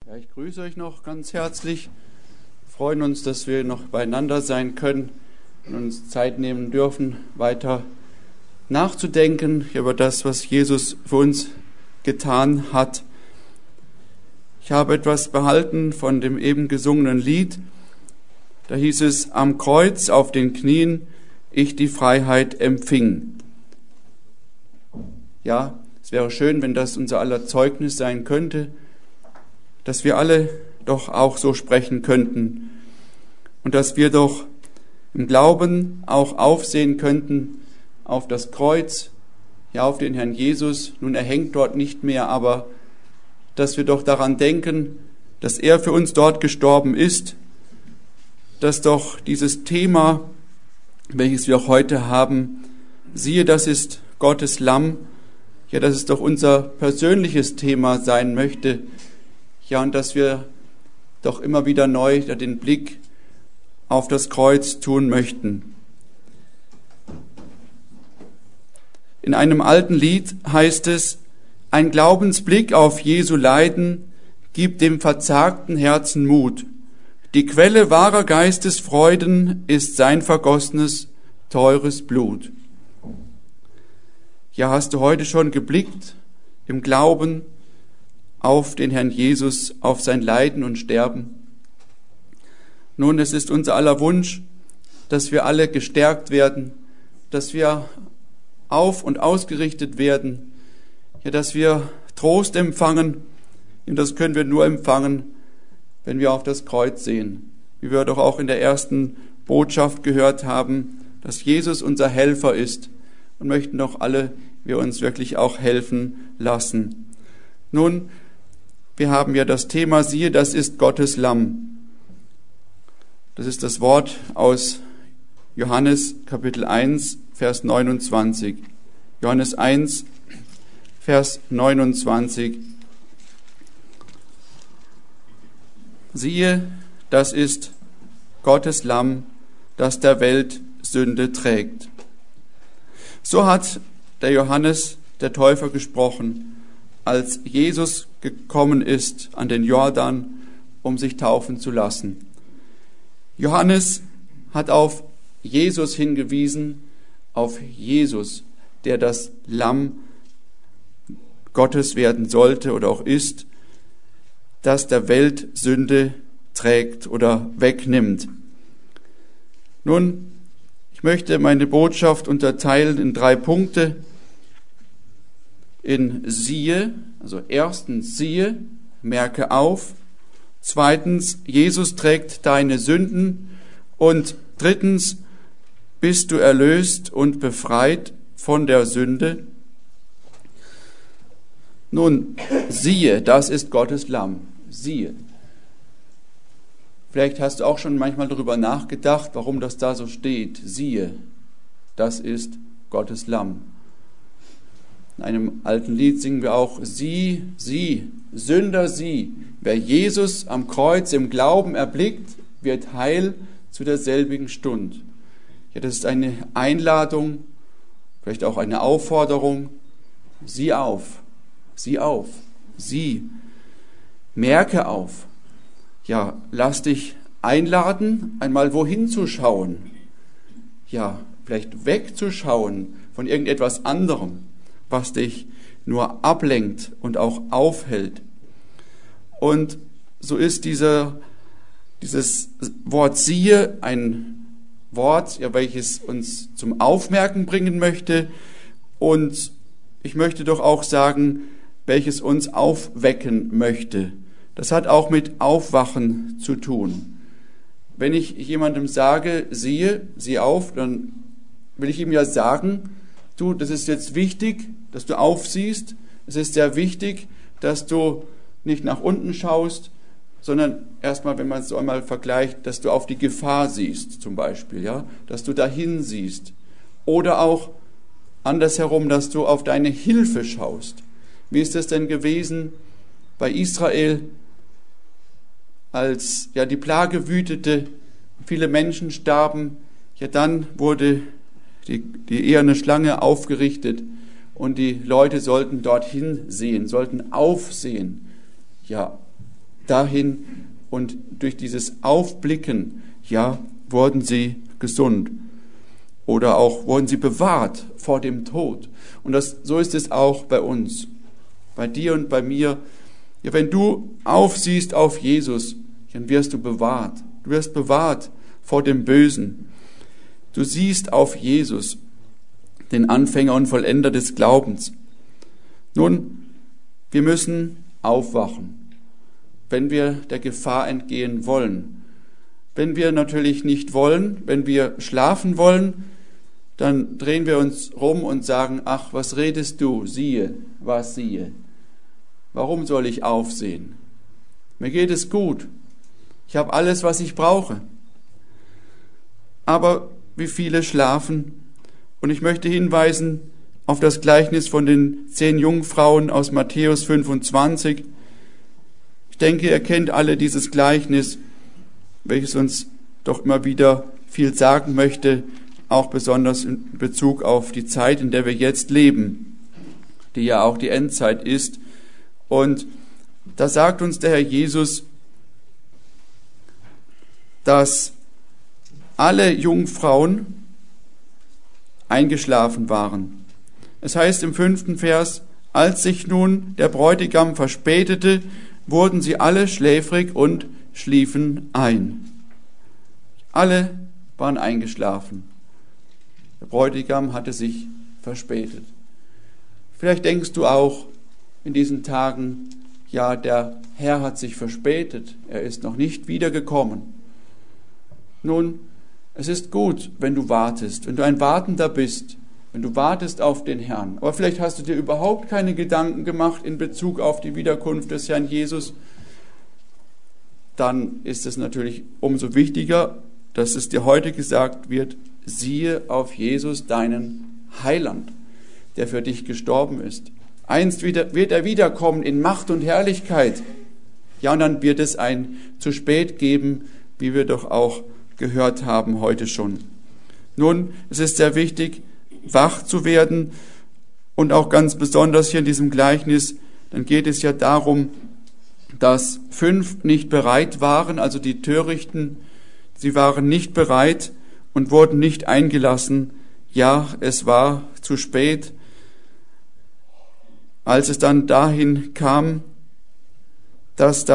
Ja, ich grüße euch noch ganz herzlich. Wir freuen uns, dass wir noch beieinander sein können und uns Zeit nehmen dürfen, weiter nachzudenken über das, was Jesus für uns getan hat. Ich habe etwas behalten von dem eben gesungenen Lied. Da hieß es: Am Kreuz auf den Knien ich die Freiheit empfing. Ja, es wäre schön, wenn das unser aller Zeugnis sein könnte, dass wir alle doch auch so sprechen könnten und dass wir doch im Glauben auch aufsehen könnten auf das Kreuz, ja auf den Herrn Jesus. Nun, er hängt dort nicht mehr, aber dass wir doch daran denken, dass er für uns dort gestorben ist, dass doch dieses Thema, welches wir auch heute haben, siehe, das ist Gottes Lamm, ja, dass es doch unser persönliches Thema sein möchte, ja, und dass wir doch immer wieder neu den Blick auf das Kreuz tun möchten. In einem alten Lied heißt es: Ein Glaubensblick auf Jesu Leiden gibt dem verzagten Herzen Mut. Die Quelle wahrer Geistesfreuden ist sein vergossenes, teures Blut. Ja, hast du heute schon geblickt im Glauben auf den Herrn Jesus, auf sein Leiden und Sterben? Nun, es ist unser aller Wunsch, dass wir alle gestärkt werden, dass wir auf- und ausgerichtet werden, ja, dass wir Trost empfangen, und das können wir nur empfangen, wenn wir auf das Kreuz sehen. Wie wir doch auch in der ersten Botschaft gehört haben, dass Jesus unser Helfer ist, und möchten doch alle wir uns wirklich auch helfen lassen. Nun, wir haben ja das Thema, siehe, das ist Gottes Lamm. Das ist das Wort aus Johannes Kapitel 1, Vers 29. Johannes 1, Vers 29. Siehe, das ist Gottes Lamm, das der Welt Sünde trägt. So hat der Johannes, der Täufer, gesprochen, als Jesus gekommen ist an den Jordan, um sich taufen zu lassen. Johannes hat auf Jesus hingewiesen, auf Jesus, der das Lamm Gottes werden sollte oder auch ist, das der Welt Sünde trägt oder wegnimmt. Nun, ich möchte meine Botschaft unterteilen in 3 Punkte. In siehe, also erstens siehe, merke auf. Zweitens, Jesus trägt deine Sünden. Und drittens, bist du erlöst und befreit von der Sünde? Nun, siehe, das ist Gottes Lamm. Siehe. Vielleicht hast du auch schon manchmal darüber nachgedacht, warum das da so steht. Siehe, das ist Gottes Lamm. In einem alten Lied singen wir auch: Sieh, sieh, Sünder, sieh. Wer Jesus am Kreuz im Glauben erblickt, wird heil zu derselbigen Stund. Ja, das ist eine Einladung, vielleicht auch eine Aufforderung. Sieh auf, sieh auf, sieh. Merke auf. Ja, lass dich einladen, einmal wohin zu schauen. Ja, vielleicht wegzuschauen von irgendetwas anderem, was dich nur ablenkt und auch aufhält. Und so ist dieses Wort siehe ein Wort, ja, welches uns zum Aufmerken bringen möchte. Und ich möchte doch auch sagen, welches uns aufwecken möchte. Das hat auch mit Aufwachen zu tun. Wenn ich jemandem sage, siehe, sieh auf, dann will ich ihm ja sagen, du, das ist jetzt wichtig, dass du aufsiehst. Es ist sehr wichtig, dass du nicht nach unten schaust, sondern erstmal, wenn man es so einmal vergleicht, dass du auf die Gefahr siehst, zum Beispiel, ja, dass du dahin siehst. Oder auch andersherum, dass du auf deine Hilfe schaust. Wie ist es denn gewesen bei Israel, als ja die Plage wütete, viele Menschen starben? Ja, dann wurde die eherne Schlange aufgerichtet und die Leute sollten dorthin sehen, sollten aufsehen. Ja, dahin und durch dieses Aufblicken, ja, wurden sie gesund oder auch wurden sie bewahrt vor dem Tod. Und so ist es auch bei uns, bei dir und bei mir. Ja, wenn du aufsiehst auf Jesus, dann wirst du bewahrt. Du wirst bewahrt vor dem Bösen. Du siehst auf Jesus, den Anfänger und Vollender des Glaubens. Nun, wir müssen aufwachen, wenn wir der Gefahr entgehen wollen. Wenn wir natürlich nicht wollen, wenn wir schlafen wollen, dann drehen wir uns rum und sagen, ach, was redest du? Siehe, was siehe. Warum soll ich aufsehen? Mir geht es gut. Ich habe alles, was ich brauche. Aber wie viele schlafen? Und ich möchte hinweisen auf das Gleichnis von den 10 Jungfrauen aus Matthäus 25. Ich denke, ihr kennt alle dieses Gleichnis, welches uns doch immer wieder viel sagen möchte, auch besonders in Bezug auf die Zeit, in der wir jetzt leben, die ja auch die Endzeit ist. Und da sagt uns der Herr Jesus, dass alle Jungfrauen eingeschlafen waren. Es heißt im 5. Vers, als sich nun der Bräutigam verspätete, wurden sie alle schläfrig und schliefen ein. Alle waren eingeschlafen. Der Bräutigam hatte sich verspätet. Vielleicht denkst du auch in diesen Tagen, ja, der Herr hat sich verspätet, er ist noch nicht wiedergekommen. Nun, es ist gut, wenn du wartest, wenn du ein Wartender bist, wenn du wartest auf den Herrn. Aber vielleicht hast du dir überhaupt keine Gedanken gemacht in Bezug auf die Wiederkunft des Herrn Jesus. Dann ist es natürlich umso wichtiger, dass es dir heute gesagt wird, siehe auf Jesus, deinen Heiland, der für dich gestorben ist. Einst wird er wiederkommen in Macht und Herrlichkeit. Ja, und dann wird es ein zu spät geben, wie wir doch auch gehört haben heute schon. Nun, es ist sehr wichtig, wach zu werden und auch ganz besonders hier in diesem Gleichnis, dann geht es ja darum, dass 5 nicht bereit waren, also die Törichten, sie waren nicht bereit und wurden nicht eingelassen. Ja, es war zu spät. Als es dann dahin kam, dass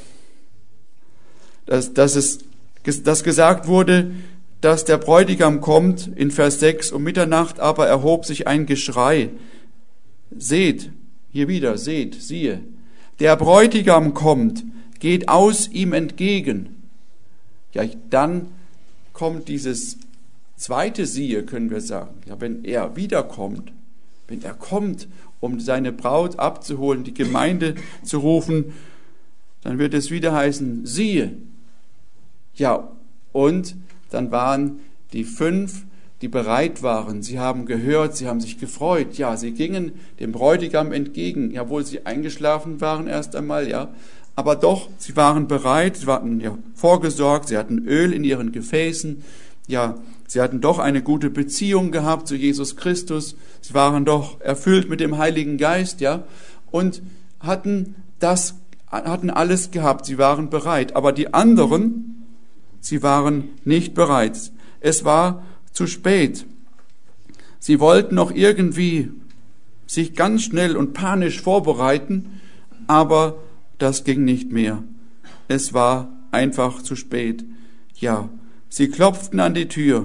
gesagt wurde, dass der Bräutigam kommt, in Vers 6, um Mitternacht aber erhob sich ein Geschrei. Seht, hier wieder, seht, siehe, der Bräutigam kommt, geht aus ihm entgegen. Ja, dann kommt dieses zweite Siehe, können wir sagen. Ja, wenn er wiederkommt, wenn er kommt, um seine Braut abzuholen, die Gemeinde zu rufen, dann wird es wieder heißen, siehe. Ja, und dann waren die 5, die bereit waren. Sie haben gehört, sie haben sich gefreut. Ja, sie gingen dem Bräutigam entgegen, obwohl sie eingeschlafen waren erst einmal, ja. Aber doch, sie waren bereit, sie waren ja vorgesorgt, sie hatten Öl in ihren Gefäßen. Ja, sie hatten doch eine gute Beziehung gehabt zu Jesus Christus. Sie waren doch erfüllt mit dem Heiligen Geist, ja, und hatten alles gehabt. Sie waren bereit. Aber die anderen, sie waren nicht bereit. Es war zu spät. Sie wollten noch irgendwie sich ganz schnell und panisch vorbereiten, aber das ging nicht mehr. Es war einfach zu spät. Ja, sie klopften an die Tür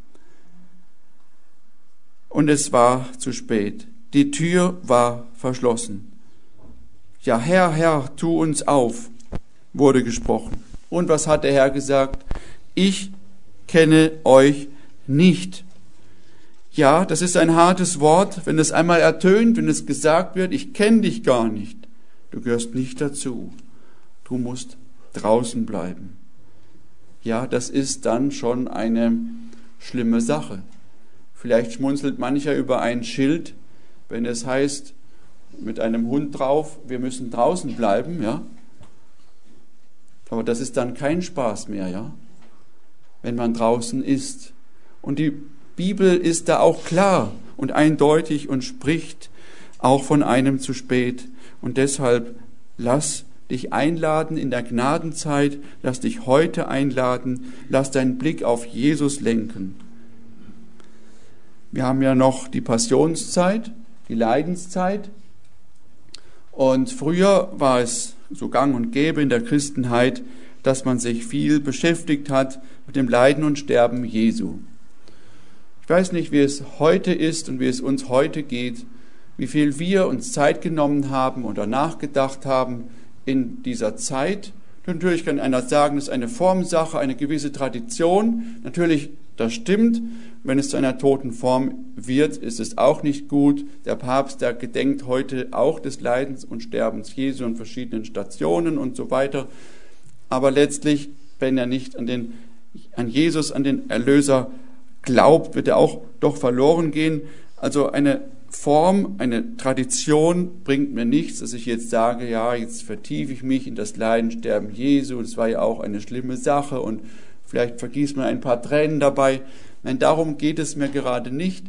und es war zu spät. Die Tür war verschlossen. Ja, Herr, Herr, tu uns auf, wurde gesprochen. Und was hat der Herr gesagt? Ich kenne euch nicht. Ja, das ist ein hartes Wort, wenn es einmal ertönt, wenn es gesagt wird, ich kenne dich gar nicht. Du gehörst nicht dazu. Du musst draußen bleiben. Ja, das ist dann schon eine schlimme Sache. Vielleicht schmunzelt mancher über ein Schild, wenn es heißt, mit einem Hund drauf, wir müssen draußen bleiben, ja. Aber das ist dann kein Spaß mehr, ja, wenn man draußen ist. Und die Bibel ist da auch klar und eindeutig und spricht auch von einem zu spät. Und deshalb lass dich einladen in der Gnadenzeit, lass dich heute einladen, lass deinen Blick auf Jesus lenken. Wir haben ja noch die Passionszeit, die Leidenszeit. Und früher war es so gang und gäbe in der Christenheit, dass man sich viel beschäftigt hat mit dem Leiden und Sterben Jesu. Ich weiß nicht, wie es heute ist und wie es uns heute geht, wie viel wir uns Zeit genommen haben oder nachgedacht haben in dieser Zeit. Natürlich kann einer sagen, das ist eine Formsache, eine gewisse Tradition. Natürlich, das stimmt. Wenn es zu einer toten Form wird, ist es auch nicht gut. Der Papst, der gedenkt heute auch des Leidens und Sterbens Jesu an verschiedenen Stationen und so weiter. Aber letztlich, wenn er nicht an Jesus, an den Erlöser glaubt, wird er auch doch verloren gehen. Also eine Form, eine Tradition bringt mir nichts, dass ich jetzt sage, ja, jetzt vertiefe ich mich in das Leiden, Sterben Jesu. Das war ja auch eine schlimme Sache und vielleicht vergießt man ein paar Tränen dabei. Nein, darum geht es mir gerade nicht.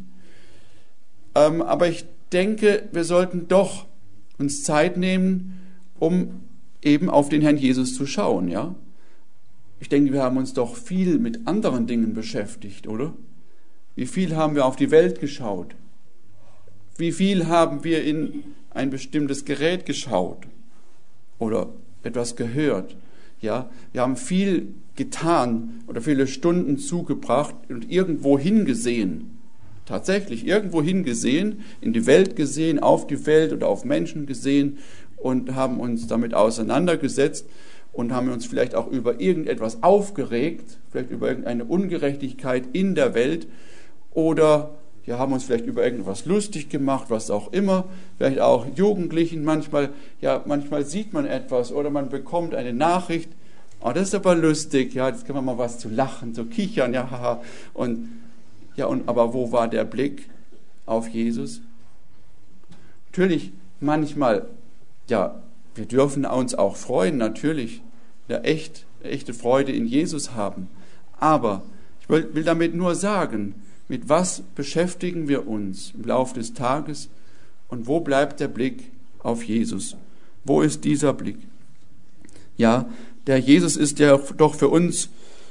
Aber ich denke, wir sollten doch uns Zeit nehmen, um eben auf den Herrn Jesus zu schauen, ja. Ich denke, wir haben uns doch viel mit anderen Dingen beschäftigt, oder? Wie viel haben wir auf die Welt geschaut? Wie viel haben wir in ein bestimmtes Gerät geschaut oder etwas gehört? Ja, wir haben viel getan oder viele Stunden zugebracht und irgendwo hingesehen. Tatsächlich irgendwo hingesehen, in die Welt gesehen, auf die Welt oder auf Menschen gesehen und haben uns damit auseinandergesetzt und haben uns vielleicht auch über irgendetwas aufgeregt, vielleicht über irgendeine Ungerechtigkeit in der Welt oder ja, haben uns vielleicht über irgendwas lustig gemacht, was auch immer, vielleicht auch Jugendlichen manchmal sieht man etwas oder man bekommt eine Nachricht, oh, das ist aber lustig, ja, jetzt können wir mal was zu lachen, zu kichern, ja, haha. Aber wo war der Blick auf Jesus? Natürlich, manchmal, ja, wir dürfen uns auch freuen, natürlich, ja, echte Freude in Jesus haben. Aber ich will damit nur sagen, mit was beschäftigen wir uns im Laufe des Tages und wo bleibt der Blick auf Jesus? Wo ist dieser Blick? Ja, der Jesus ist ja doch für uns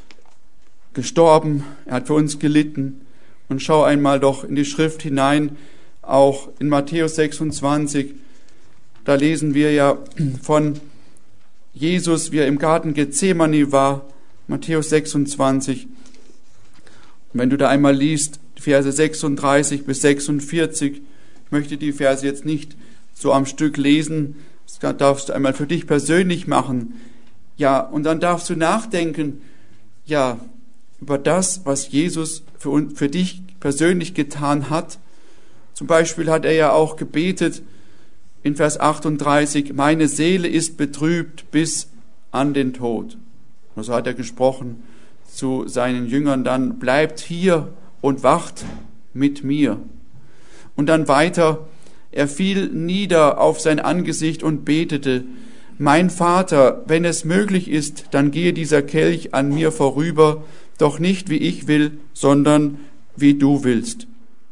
gestorben, er hat für uns gelitten. Und schau einmal doch in die Schrift hinein, auch in Matthäus 26, da lesen wir ja von Jesus, wie er im Garten Gethsemane war, Matthäus 26. Und wenn du da einmal liest, Verse 36 bis 46, ich möchte die Verse jetzt nicht so am Stück lesen, das darfst du einmal für dich persönlich machen. Ja, und dann darfst du nachdenken, ja, über das, was Jesus für dich persönlich getan hat. Zum Beispiel hat er ja auch gebetet in Vers 38, meine Seele ist betrübt bis an den Tod. Und so hat er gesprochen zu seinen Jüngern dann, bleibt hier und wacht mit mir. Und dann weiter, er fiel nieder auf sein Angesicht und betete, mein Vater, wenn es möglich ist, dann gehe dieser Kelch an mir vorüber, doch nicht wie ich will, sondern wie du willst.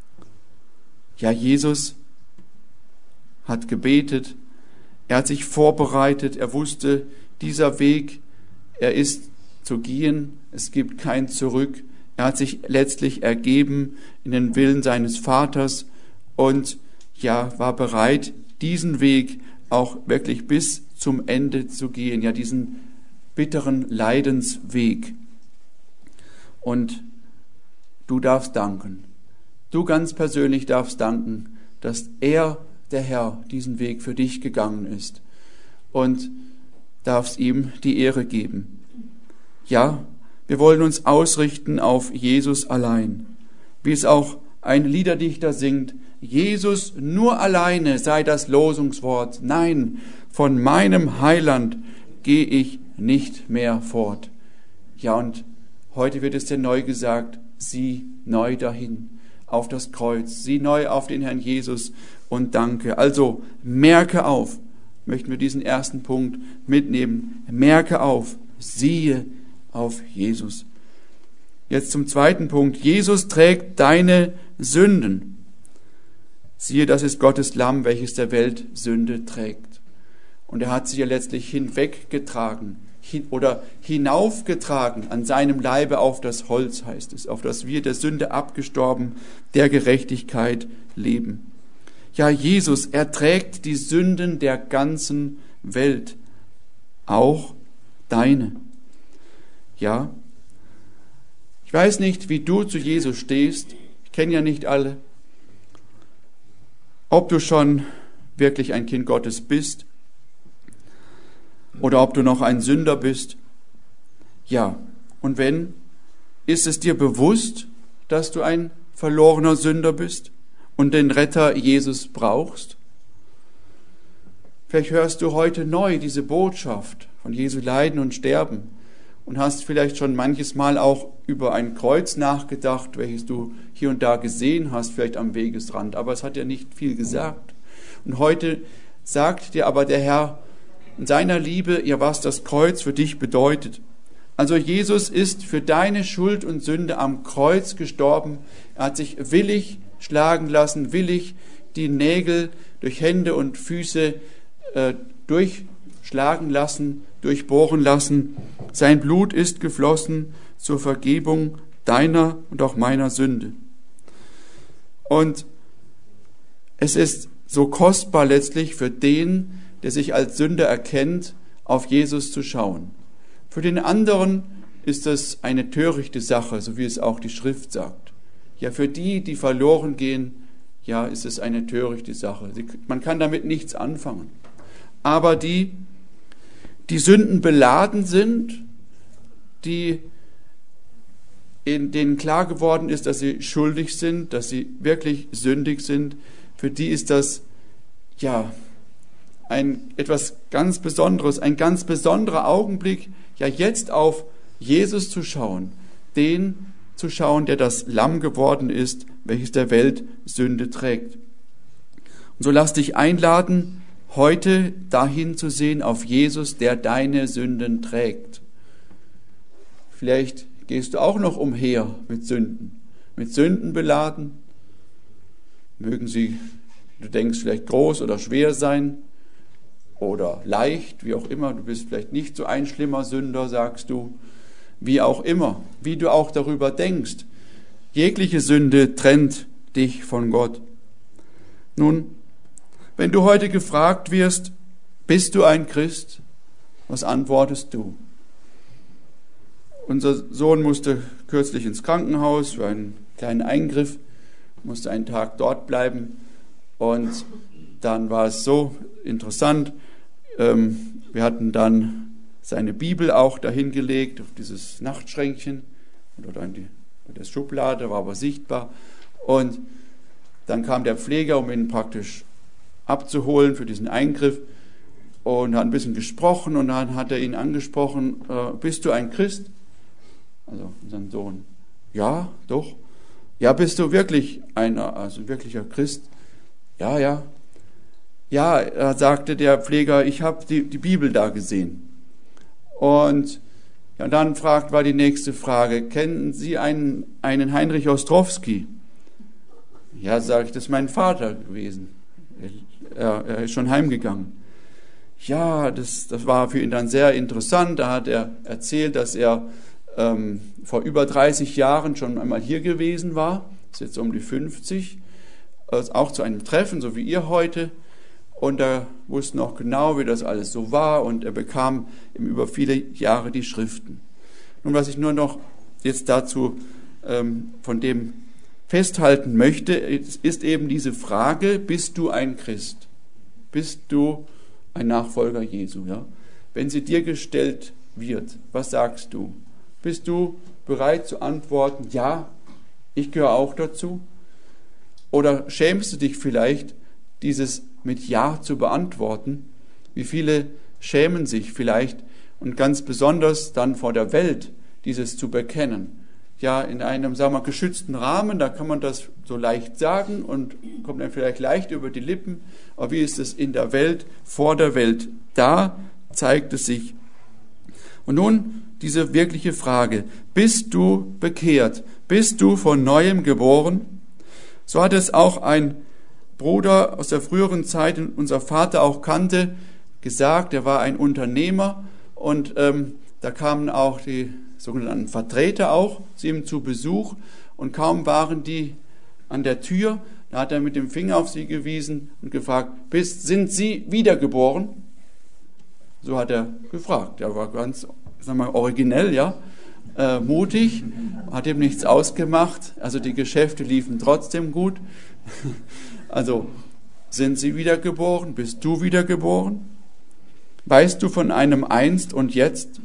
Ja, Jesus hat gebetet, er hat sich vorbereitet, er wusste, dieser Weg, er ist zu gehen, es gibt kein Zurück. Er hat sich letztlich ergeben in den Willen seines Vaters und ja, war bereit, diesen Weg auch wirklich bis zum Ende zu gehen, ja, diesen bitteren Leidensweg. Und du darfst danken. Du ganz persönlich darfst danken, dass er, der Herr, diesen Weg für dich gegangen ist und darfst ihm die Ehre geben. Ja, wir wollen uns ausrichten auf Jesus allein. Wie es auch ein Liederdichter singt, Jesus nur alleine sei das Losungswort. Nein, von meinem Heiland gehe ich nicht mehr fort. Ja, und heute wird es dir neu gesagt, sieh neu dahin, auf das Kreuz, sieh neu auf den Herrn Jesus und danke. Also, merke auf, möchten wir diesen ersten Punkt mitnehmen, merke auf, siehe auf Jesus. Jetzt zum zweiten Punkt, Jesus trägt deine Sünden. Siehe, das ist Gottes Lamm, welches der Welt Sünde trägt. Und er hat sie ja letztlich hinweggetragen oder hinaufgetragen an seinem Leibe auf das Holz, heißt es, auf das wir der Sünde abgestorben, der Gerechtigkeit leben. Ja, Jesus, er trägt die Sünden der ganzen Welt, auch deine. Ja, ich weiß nicht, wie du zu Jesus stehst, ich kenne ja nicht alle, ob du schon wirklich ein Kind Gottes bist oder ob du noch ein Sünder bist. Ja, und wenn, ist es dir bewusst, dass du ein verlorener Sünder bist und den Retter Jesus brauchst? Vielleicht hörst du heute neu diese Botschaft von Jesu Leiden und Sterben und hast vielleicht schon manches Mal auch über ein Kreuz nachgedacht, welches du hier und da gesehen hast, vielleicht am Wegesrand, aber es hat ja nicht viel gesagt. Und heute sagt dir aber der Herr in seiner Liebe, ja, was das Kreuz für dich bedeutet. Also Jesus ist für deine Schuld und Sünde am Kreuz gestorben. Er hat sich willig schlagen lassen, willig die Nägel durch Hände und Füße durchschlagen lassen, durchbohren lassen. Sein Blut ist geflossen zur Vergebung deiner und auch meiner Sünde. Und es ist so kostbar letztlich für den, der sich als Sünder erkennt, auf Jesus zu schauen. Für den anderen ist es eine törichte Sache, so wie es auch die Schrift sagt. Ja, für die, die verloren gehen, ja, ist es eine törichte Sache. Man kann damit nichts anfangen. Aber die Sünden beladen sind, denen klar geworden ist, dass sie schuldig sind, dass sie wirklich sündig sind, für die ist das, ja, etwas ganz Besonderes, ein ganz besonderer Augenblick, ja, jetzt auf Jesus zu schauen, den zu schauen, der das Lamm geworden ist, welches der Welt Sünde trägt. Und so lass dich einladen, heute dahin zu sehen auf Jesus, der deine Sünden trägt. Vielleicht gehst du auch noch umher mit Sünden beladen. Mögen sie, du denkst, vielleicht groß oder schwer sein oder leicht, wie auch immer. Du bist vielleicht nicht so ein schlimmer Sünder, sagst du. Wie auch immer, wie du auch darüber denkst. Jegliche Sünde trennt dich von Gott. Nun, wenn du heute gefragt wirst, bist du ein Christ? Was antwortest du? Unser Sohn musste kürzlich ins Krankenhaus für einen kleinen Eingriff, musste einen Tag dort bleiben und dann war es so interessant, wir hatten dann seine Bibel auch dahin gelegt, auf dieses Nachtschränkchen oder in der Schublade, war aber sichtbar. Und dann kam der Pfleger, um ihn praktisch abzuholen für diesen Eingriff und hat ein bisschen gesprochen und dann hat er ihn angesprochen, bist du ein Christ? Also unseren Sohn. Ja, doch. Ja, bist du wirklich ein wirklicher Christ? Ja, ja. Ja, sagte der Pfleger, ich habe die Bibel da gesehen. Und ja, dann war die nächste Frage, kennen Sie einen Heinrich Ostrowski? Ja, sage ich, das ist mein Vater gewesen. Er ist schon heimgegangen. Ja, das war für ihn dann sehr interessant. Da hat er erzählt, dass er vor über 30 Jahren schon einmal hier gewesen war, ist jetzt um die 50, auch zu einem Treffen, so wie ihr heute. Und er wusste noch genau, wie das alles so war und er bekam über viele Jahre die Schriften. Nun, was ich nur noch jetzt dazu von dem festhalten möchte, ist eben diese Frage, bist du ein Christ? Bist du ein Nachfolger Jesu? Ja? Wenn sie dir gestellt wird, was sagst du? Bist du bereit zu antworten, ja, ich gehöre auch dazu? Oder schämst du dich vielleicht, dieses mit Ja zu beantworten? Wie viele schämen sich vielleicht und ganz besonders dann vor der Welt, dieses zu bekennen? Ja, in einem, sagen wir, geschützten Rahmen, da kann man das so leicht sagen und kommt dann vielleicht leicht über die Lippen. Aber wie ist es in der Welt, vor der Welt? Da zeigt es sich. Und nun diese wirkliche Frage, bist du bekehrt? Bist du von Neuem geboren? So hat es auch ein Bruder aus der früheren Zeit, den unser Vater auch kannte, gesagt. Er war ein Unternehmer und da kamen auch die sogenannten Vertreter auch zu ihm zu Besuch und kaum waren die an der Tür, da hat er mit dem Finger auf sie gewiesen und gefragt, sind Sie wiedergeboren? So hat er gefragt. Er war ganz, originell, ja, mutig, hat ihm nichts ausgemacht. Also die Geschäfte liefen trotzdem gut. Also, sind Sie wiedergeboren? Bist du wiedergeboren? Weißt du von einem Einst und Jetzt?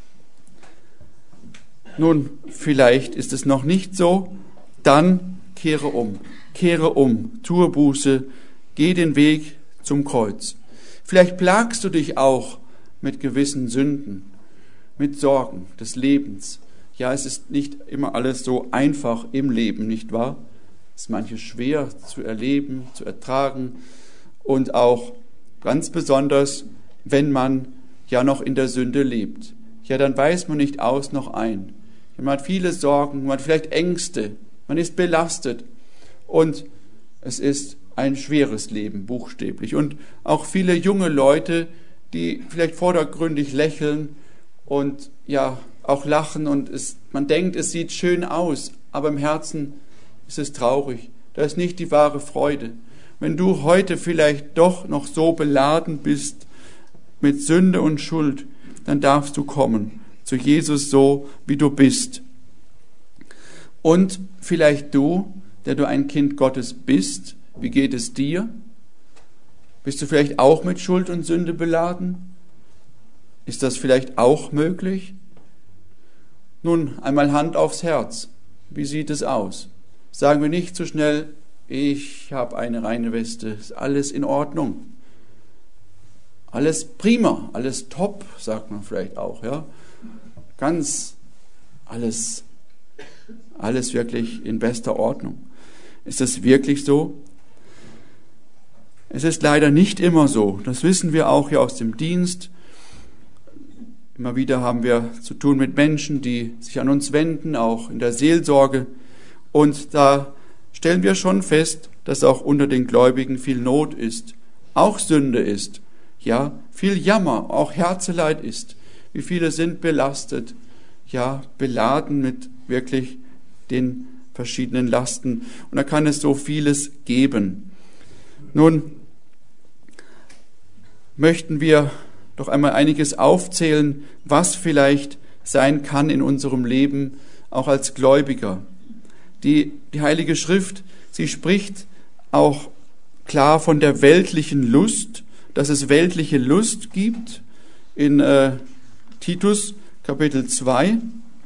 Nun, vielleicht ist es noch nicht so, dann kehre um, tue Buße, geh den Weg zum Kreuz. Vielleicht plagst du dich auch mit gewissen Sünden, mit Sorgen des Lebens. Ja, es ist nicht immer alles so einfach im Leben, nicht wahr? Es ist manches schwer zu erleben, zu ertragen und auch ganz besonders, wenn man ja noch in der Sünde lebt. Ja, dann weiß man nicht aus noch ein. Man hat viele Sorgen, man hat vielleicht Ängste, man ist belastet und es ist ein schweres Leben, buchstäblich. Und auch viele junge Leute, die vielleicht vordergründig lächeln und ja auch lachen und man denkt, es sieht schön aus, aber im Herzen ist es traurig. Da ist nicht die wahre Freude. Wenn du heute vielleicht doch noch so beladen bist mit Sünde und Schuld, dann darfst du kommen zu Jesus so, wie du bist. Und vielleicht du, der du ein Kind Gottes bist, wie geht es dir? Bist du vielleicht auch mit Schuld und Sünde beladen? Ist das vielleicht auch möglich? Nun, einmal Hand aufs Herz. Wie sieht es aus? Sagen wir nicht so schnell, ich habe eine reine Weste, ist alles in Ordnung. Alles prima, alles top, sagt man vielleicht auch, ja. Ganz alles wirklich in bester Ordnung. Ist das wirklich so? Es ist leider nicht immer so. Das wissen wir auch ja aus dem Dienst. Immer wieder haben wir zu tun mit Menschen, die sich an uns wenden, auch in der Seelsorge. Und da stellen wir schon fest, dass auch unter den Gläubigen viel Not ist, auch Sünde ist, ja, viel Jammer, auch Herzeleid ist. Wie viele sind belastet, ja, beladen mit wirklich den verschiedenen Lasten. Und da kann es so vieles geben. Nun möchten wir doch einmal einiges aufzählen, was vielleicht sein kann in unserem Leben, auch als Gläubiger. Die Heilige Schrift, sie spricht auch klar von der weltlichen Lust, dass es weltliche Lust gibt in Titus Kapitel 2.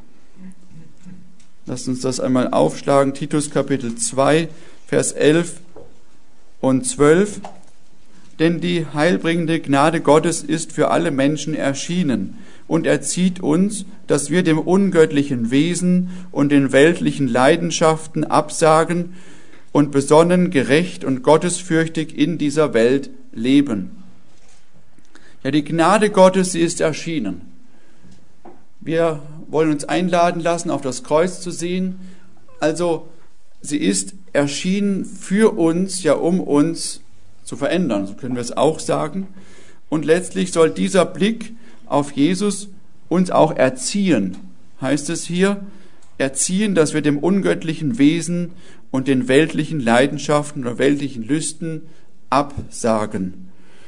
Lasst uns das einmal aufschlagen. Titus Kapitel 2, Vers 11 und 12. Denn die heilbringende Gnade Gottes ist für alle Menschen erschienen und erzieht uns, dass wir dem ungöttlichen Wesen und den weltlichen Leidenschaften absagen und besonnen, gerecht und gottesfürchtig in dieser Welt leben. Ja, die Gnade Gottes, sie ist erschienen. Wir wollen uns einladen lassen, auf das Kreuz zu sehen. Also, sie ist erschienen für uns, ja, um uns zu verändern, so können wir es auch sagen. Und letztlich soll dieser Blick auf Jesus uns auch erziehen, heißt es hier, erziehen, dass wir dem ungöttlichen Wesen und den weltlichen Leidenschaften oder weltlichen Lüsten absagen.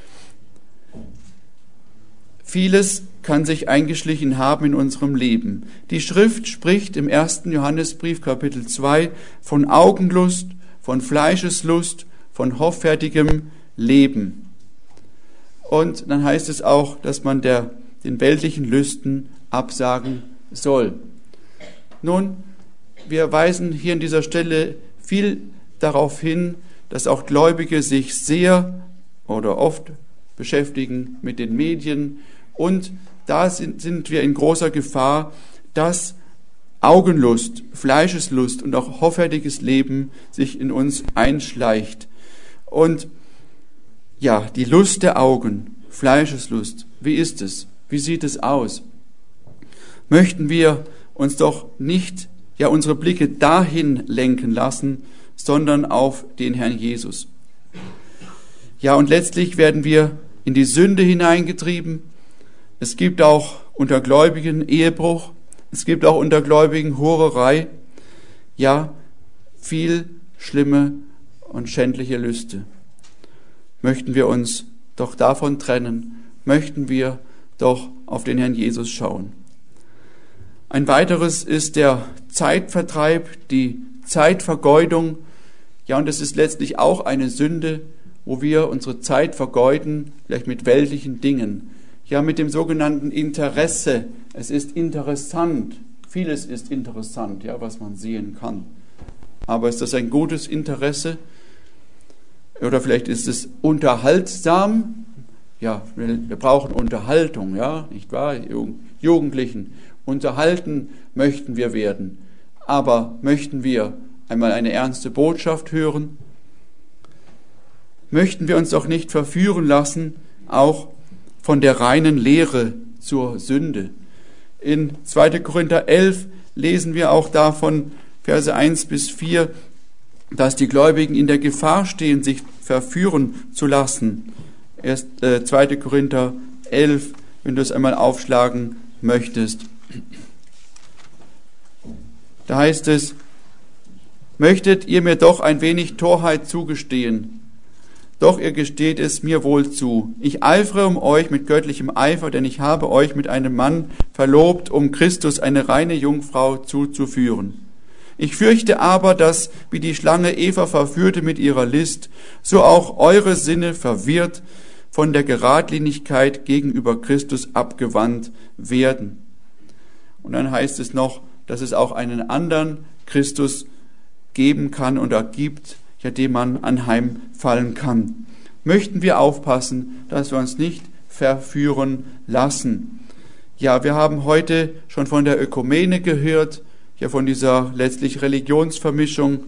Vieles kann sich eingeschlichen haben in unserem Leben. Die Schrift spricht im 1. Johannesbrief Kapitel 2 von Augenlust, von Fleischeslust, von hoffärtigem Leben. Und dann heißt es auch, dass man den weltlichen Lüsten absagen soll. Nun, wir weisen hier an dieser Stelle viel darauf hin, dass auch Gläubige sich sehr oder oft beschäftigen mit den Medien. Und da sind wir in großer Gefahr, dass Augenlust, Fleischeslust und auch hoffärtiges Leben sich in uns einschleicht. Und ja, die Lust der Augen, Fleischeslust, wie ist es? Wie sieht es aus? Möchten wir uns doch nicht, ja, unsere Blicke dahin lenken lassen, sondern auf den Herrn Jesus. Ja, und letztlich werden wir in die Sünde hineingetrieben. Es gibt auch unter Gläubigen Ehebruch. Es gibt auch unter Gläubigen Hurerei. Ja, viel schlimme und schändliche Lüste. Möchten wir uns doch davon trennen? Möchten wir doch auf den Herrn Jesus schauen? Ein weiteres ist der Zeitvertreib, die Zeitvergeudung. Ja, und das ist letztlich auch eine Sünde, wo wir unsere Zeit vergeuden, vielleicht mit weltlichen Dingen. Ja, mit dem sogenannten Interesse. Es ist interessant. Vieles ist interessant, ja, was man sehen kann. Aber ist das ein gutes Interesse? Oder vielleicht ist es unterhaltsam? Ja, wir brauchen Unterhaltung, ja, nicht wahr? Jugendlichen. Unterhalten möchten wir werden. Aber möchten wir einmal eine ernste Botschaft hören? Möchten wir uns doch nicht verführen lassen, auch von der reinen Lehre zur Sünde? In 2. Korinther 11 lesen wir auch davon, Verse 1 bis 4, dass die Gläubigen in der Gefahr stehen, sich verführen zu lassen. 2. Korinther 11, wenn du es einmal aufschlagen möchtest. Da heißt es: Möchtet ihr mir doch ein wenig Torheit zugestehen? Doch ihr gesteht es mir wohl zu. Ich eifere um euch mit göttlichem Eifer, denn ich habe euch mit einem Mann verlobt, um Christus eine reine Jungfrau zuzuführen. Ich fürchte aber, dass, wie die Schlange Eva verführte mit ihrer List, so auch eure Sinne verwirrt von der Geradlinigkeit gegenüber Christus abgewandt werden. Und dann heißt es noch, dass es auch einen anderen Christus geben kann oder gibt, ja, dem man anheimfallen kann. Möchten wir aufpassen, dass wir uns nicht verführen lassen. Ja, wir haben heute schon von der Ökumene gehört, ja, von dieser letztlich Religionsvermischung.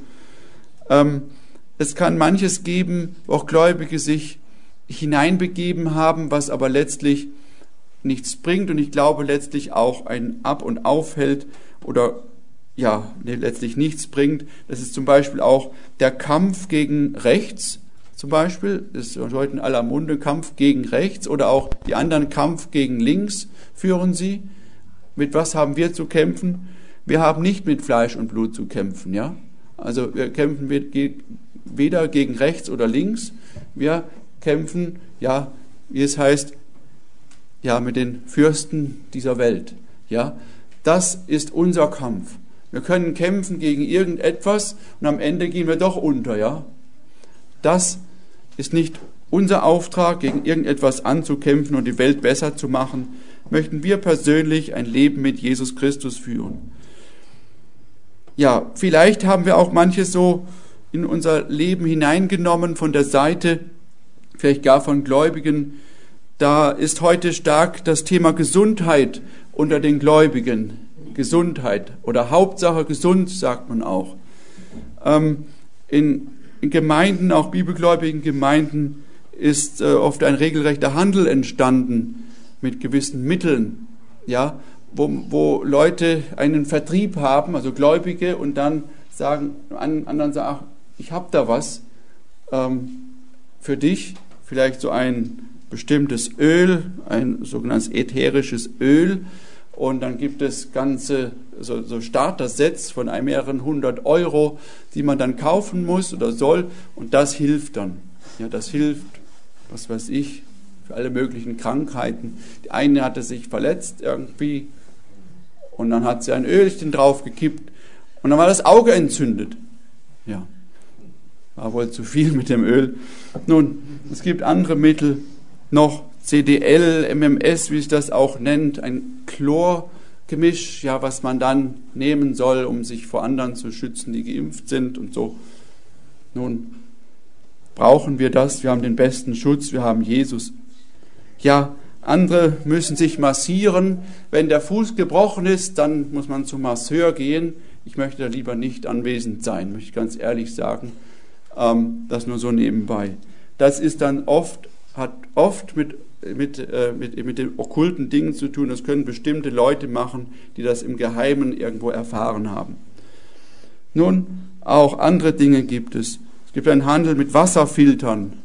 Es kann manches geben, wo auch Gläubige sich hineinbegeben haben, was aber letztlich nichts bringt und ich glaube letztlich auch ein Ab- und Aufhält oder letztlich nichts bringt. Das ist zum Beispiel auch der Kampf gegen rechts, zum Beispiel, das ist heute in aller Munde, Kampf gegen rechts, oder auch die anderen Kampf gegen links führen sie. Mit was haben wir zu kämpfen? Wir haben nicht mit Fleisch und Blut zu kämpfen, ja? Also wir kämpfen weder gegen rechts oder links, wir kämpfen, ja, wie es heißt, ja, mit den Fürsten dieser Welt, ja? Das ist unser Kampf. Wir können kämpfen gegen irgendetwas und am Ende gehen wir doch unter, ja. Das ist nicht unser Auftrag, gegen irgendetwas anzukämpfen und die Welt besser zu machen. Möchten wir persönlich ein Leben mit Jesus Christus führen. Ja, vielleicht haben wir auch manches so in unser Leben hineingenommen von der Seite, vielleicht gar von Gläubigen. Da ist heute stark das Thema Gesundheit unter den Gläubigen. Gesundheit oder Hauptsache gesund, sagt man auch. In Gemeinden, auch bibelgläubigen Gemeinden, ist oft ein regelrechter Handel entstanden mit gewissen Mitteln, ja, wo Leute einen Vertrieb haben, also Gläubige, und dann anderen sagen, ach, ich habe da was für dich, vielleicht so ein bestimmtes Öl, ein sogenanntes ätherisches Öl. Und dann gibt es ganze so Starter-Sets von mehreren 100 Euro, die man dann kaufen muss oder soll. Und das hilft dann. Ja, das hilft, was weiß ich, für alle möglichen Krankheiten. Die eine hatte sich verletzt irgendwie und dann hat sie ein Ölchen draufgekippt und dann war das Auge entzündet. Ja, war wohl zu viel mit dem Öl. Nun, es gibt andere Mittel noch. CDL, MMS, wie sich das auch nennt, ein Chlorgemisch, ja, was man dann nehmen soll, um sich vor anderen zu schützen, die geimpft sind und so. Nun, brauchen wir das? Wir haben den besten Schutz, wir haben Jesus. Ja, andere müssen sich massieren. Wenn der Fuß gebrochen ist, dann muss man zum Masseur gehen. Ich möchte da lieber nicht anwesend sein, möchte ich ganz ehrlich sagen. Das nur so nebenbei. Das ist dann hat oft mit den okkulten Dingen zu tun. Das können bestimmte Leute machen, die das im Geheimen irgendwo erfahren haben. Nun, auch andere Dinge gibt es. Es gibt einen Handel mit Wasserfiltern.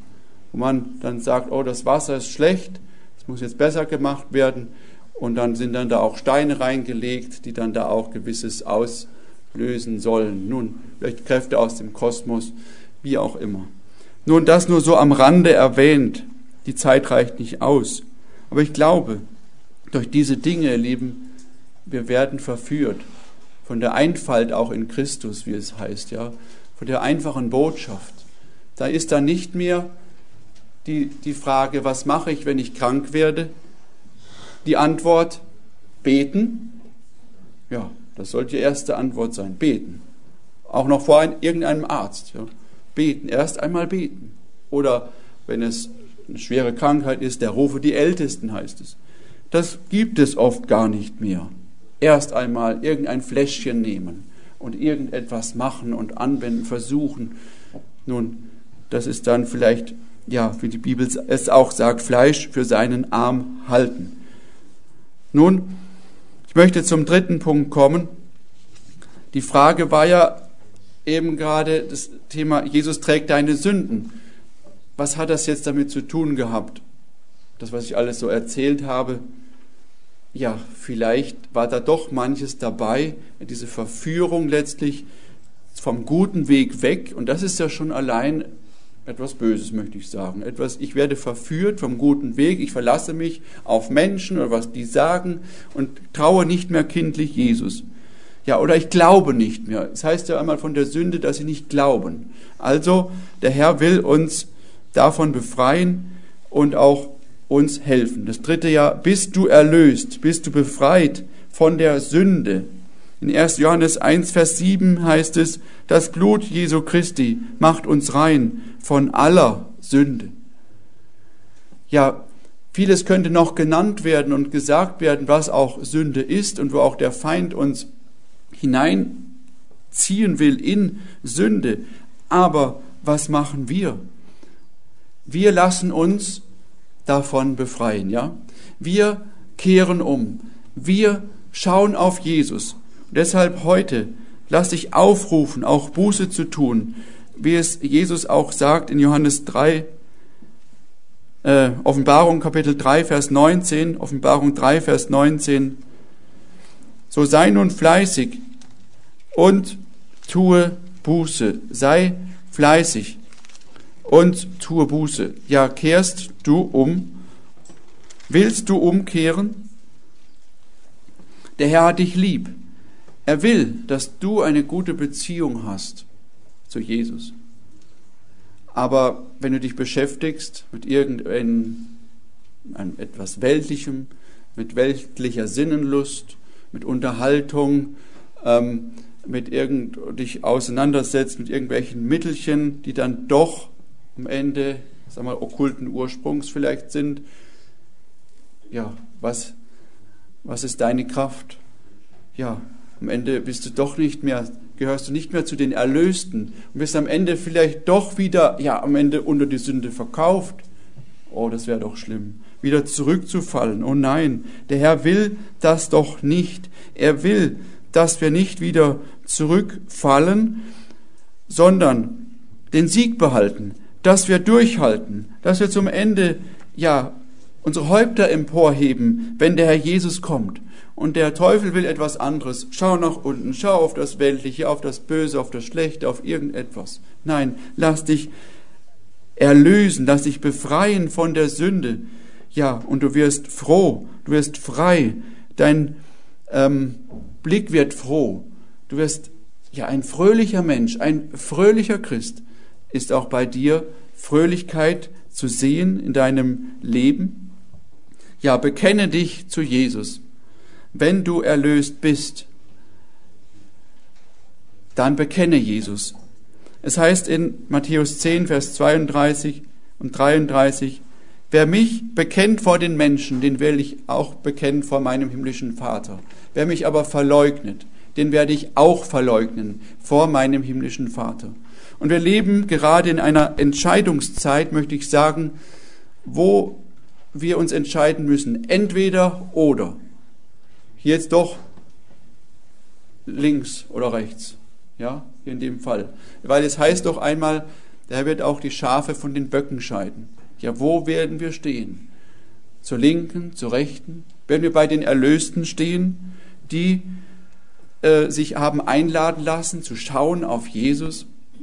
wo man dann sagt, oh, das Wasser ist schlecht, es muss jetzt besser gemacht werden. Und dann sind dann da auch Steine reingelegt, die dann da auch Gewisses auslösen sollen. Nun, vielleicht Kräfte aus dem Kosmos, wie auch immer. Nun, das nur so am Rande erwähnt. Die Zeit reicht nicht aus. Aber ich glaube, durch diese Dinge, ihr Lieben, wir werden verführt von der Einfalt auch in Christus, wie es heißt, ja, von der einfachen Botschaft. Da ist dann nicht mehr die Frage, was mache ich, wenn ich krank werde? Die Antwort, beten. Ja, das sollte die erste Antwort sein, beten. Auch noch vor irgendeinem Arzt. Ja. Beten, erst einmal beten. Oder wenn es eine schwere Krankheit ist, der rufe die Ältesten, heißt es. Das gibt es oft gar nicht mehr. Erst einmal irgendein Fläschchen nehmen und irgendetwas machen und anwenden, versuchen. Nun, das ist dann vielleicht, ja, wie die Bibel es auch sagt, Fleisch für seinen Arm halten. Nun, ich möchte zum dritten Punkt kommen. Die Frage war ja eben gerade das Thema, Jesus trägt deine Sünden. Was hat das jetzt damit zu tun gehabt? Das, was ich alles so erzählt habe, ja, vielleicht war da doch manches dabei, diese Verführung letztlich vom guten Weg weg. Und das ist ja schon allein etwas Böses, möchte ich sagen. Ich werde verführt vom guten Weg, ich verlasse mich auf Menschen oder was die sagen und traue nicht mehr kindlich Jesus. Ja, oder ich glaube nicht mehr. Es heißt ja einmal von der Sünde, dass sie nicht glauben. Also, der Herr will uns davon befreien und auch uns helfen. Das dritte Jahr, bist du erlöst, bist du befreit von der Sünde. In 1. Johannes 1, Vers 7 heißt es, das Blut Jesu Christi macht uns rein von aller Sünde. Ja, vieles könnte noch genannt werden und gesagt werden, was auch Sünde ist und wo auch der Feind uns hineinziehen will in Sünde. Aber was machen wir? Wir lassen uns davon befreien, ja? Wir kehren um. Wir schauen auf Jesus. Und deshalb heute, lass dich aufrufen, auch Buße zu tun, wie es Jesus auch sagt in Johannes 3, Offenbarung Kapitel 3, Vers 19, Offenbarung 3, Vers 19. So sei nun fleißig und tue Buße. Sei fleißig und tue Buße. Ja, kehrst du um? Willst du umkehren? Der Herr hat dich lieb. Er will, dass du eine gute Beziehung hast zu Jesus. Aber wenn du dich beschäftigst mit etwas Weltlichem, mit weltlicher Sinnenlust, mit Unterhaltung, dich auseinandersetzt mit irgendwelchen Mittelchen, die dann doch am Ende, sagen wir mal, okkulten Ursprungs vielleicht sind, ja, was ist deine Kraft? Ja, am Ende gehörst du nicht mehr zu den Erlösten und bist am Ende vielleicht doch wieder, am Ende unter die Sünde verkauft. Oh, das wäre doch schlimm. Wieder zurückzufallen. Oh nein, der Herr will das doch nicht. Er will, dass wir nicht wieder zurückfallen, sondern den Sieg behalten, dass wir durchhalten, dass wir zum Ende, unsere Häupter emporheben, wenn der Herr Jesus kommt. Und der Teufel will etwas anderes. Schau nach unten, schau auf das Weltliche, auf das Böse, auf das Schlechte, auf irgendetwas. Nein, lass dich erlösen, lass dich befreien von der Sünde. Ja, und du wirst froh, du wirst frei, dein Blick wird froh. Du wirst ein fröhlicher Mensch, ein fröhlicher Christ. Ist auch bei dir Fröhlichkeit zu sehen in deinem Leben? Ja, bekenne dich zu Jesus. Wenn du erlöst bist, dann bekenne Jesus. Es heißt in Matthäus 10, Vers 32 und 33, wer mich bekennt vor den Menschen, den will ich auch bekennen vor meinem himmlischen Vater. Wer mich aber verleugnet, den werde ich auch verleugnen vor meinem himmlischen Vater. Und wir leben gerade in einer Entscheidungszeit, möchte ich sagen, wo wir uns entscheiden müssen, entweder oder. Hier jetzt doch links oder rechts, hier in dem Fall. Weil es heißt doch einmal, der Herr wird auch die Schafe von den Böcken scheiden. Ja, wo werden wir stehen? Zur Linken, zur Rechten? Werden wir bei den Erlösten stehen, die sich haben einladen lassen, zu schauen auf Jesus?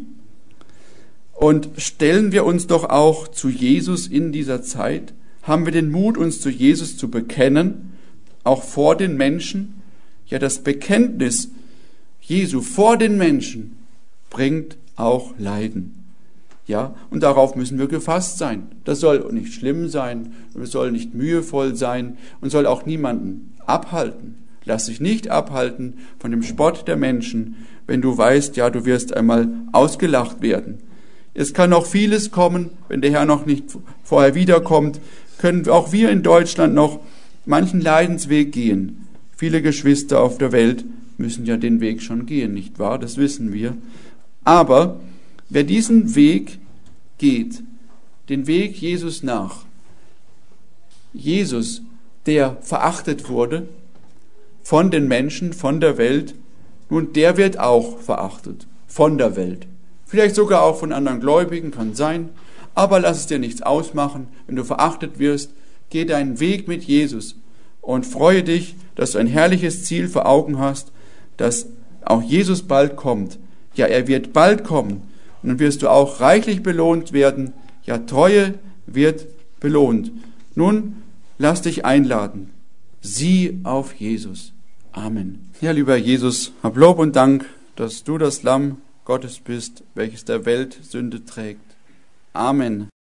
Und stellen wir uns doch auch zu Jesus in dieser Zeit? Haben wir den Mut, uns zu Jesus zu bekennen, auch vor den Menschen? Ja, das Bekenntnis Jesu vor den Menschen bringt auch Leiden. Ja, und darauf müssen wir gefasst sein. Das soll nicht schlimm sein, es soll nicht mühevoll sein und soll auch niemanden abhalten. Lass dich nicht abhalten von dem Spott der Menschen, wenn du weißt, ja, du wirst einmal ausgelacht werden. Es kann noch vieles kommen, wenn der Herr noch nicht vorher wiederkommt, können auch wir in Deutschland noch manchen Leidensweg gehen. Viele Geschwister auf der Welt müssen ja den Weg schon gehen, nicht wahr? Das wissen wir. Aber wer diesen Weg geht, den Weg Jesus nach, Jesus, der verachtet wurde von den Menschen, von der Welt, nun der wird auch verachtet von der Welt. Vielleicht sogar auch von anderen Gläubigen, kann sein, aber lass es dir nichts ausmachen. Wenn du verachtet wirst, geh deinen Weg mit Jesus und freue dich, dass du ein herrliches Ziel vor Augen hast, dass auch Jesus bald kommt. Ja, er wird bald kommen und dann wirst du auch reichlich belohnt werden. Ja, Treue wird belohnt. Nun, lass dich einladen. Sieh auf Jesus. Amen. Ja, lieber Jesus, hab Lob und Dank, dass du das Lamm Gottes bist, welches der Welt Sünde trägt. Amen.